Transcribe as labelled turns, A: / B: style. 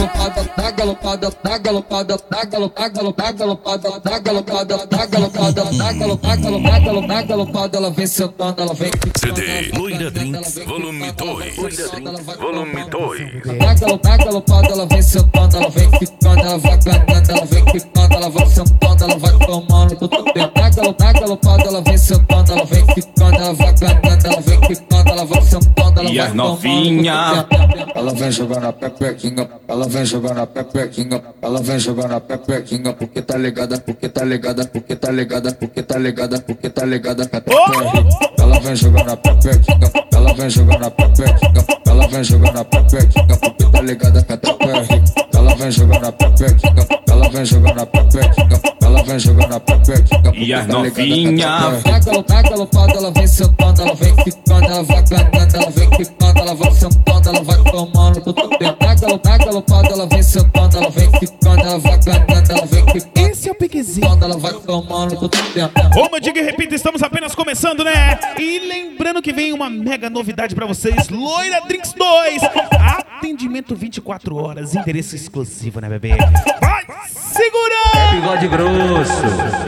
A: galopada, dá galopada, dá galopada, dá galopada, dá galopada, dá galopada, dá galopada, dá galopada, dá galopada, ela vem sentando, ela vem
B: CD Loira Drinks Volume 2. Volume 2.
A: Dá galopada, ela vem sentando, ela vem ficando, ela vai ganhando, ela vem ficando, ela vai sentando, ela vai tomando tudo tempo. Dá galopada, ela vem sentando, ela vem ficando, ela vai ganhando, ela vem ficando, ela vai sentando, ela
C: E
A: vai
C: as novinha?
A: Ela vem jogando a pepequinha, ela vem jogando a pepequinha, ela vem jogando a pepequinha, porque tá ligada, porque tá ligada, porque tá ligada, porque tá ligada, porque tá ligada, ela vem jogando a pepequinha, ela vem jogando a pepequinha, ela vem jogando a pepequinha, porque tá ligada, ela vem jogando a pepequinha, ela vem jogando a pepequinha, ela vem jogando a pepequinha,
C: E as novinha?
A: Dá galopada, ela vem sentando, ela vem ficando, ela vai ganhando, ela vem ficando, ela vai sentando, ela vai tomando tudo tempo. Dá galopada, ela vem sentando, ela vem ficando, ela vai ganhando, ela vem ficando.
D: Esse é o piquezinho.
A: Ela vai tomando todo o tempo.
D: Como eu digo e repito, estamos apenas começando, né? E lembrando que vem uma mega novidade pra vocês, Loira Drinks 2. Atendimento 24 horas, endereço exclusivo, né, bebê? Vai, segura!
C: Bigode grosso.